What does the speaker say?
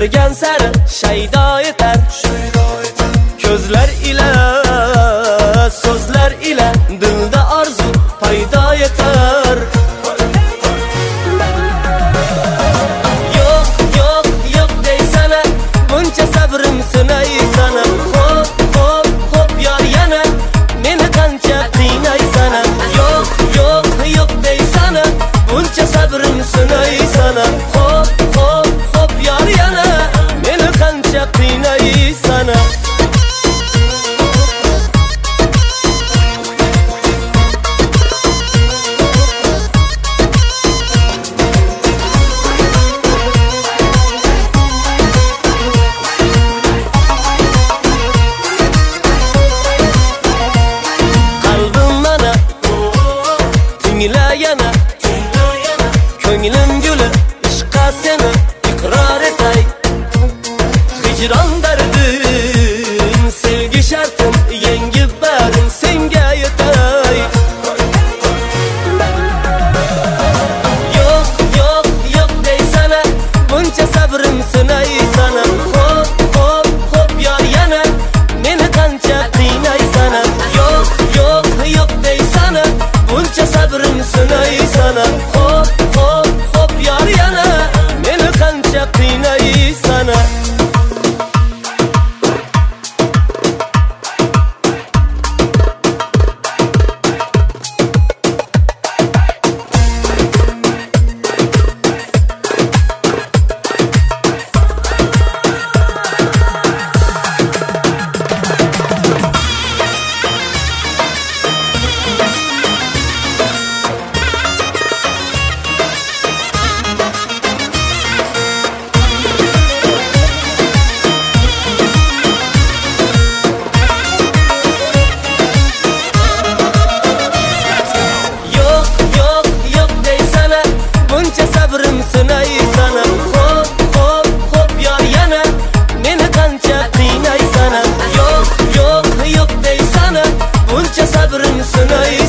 Ko'rgan sari shaydo etar ko'zlar ila so'zlar ila dilda orzu paydo etar. Yo'q yo'q yo'q deysana buncha sabrim sinay sana. Hop yor yana meni qancha qiynaysana. Yo'q yo'q yo'q deysana buncha sabrim sinay sana. Hop yor yana meni qancha qiynaysana. Yana ko'nglim guli ishqa seni iqror etay. Hijron dardim sevgi shartim yengib barim senga yetay. Yo'q yo'q yo'q deysana buncha sabrim sinay sana. Hop yor yana meni qancha qiynaysana. Yo'q yo'q yo'q deysana buncha sabrim sinay sana. Hop yor yana meni qancha qiynaysana. Sabrim sinay sana. Hop yor yana meni qancha qiynaysana. Yo'q yo'q yo'q deysana buncha sabrim sinay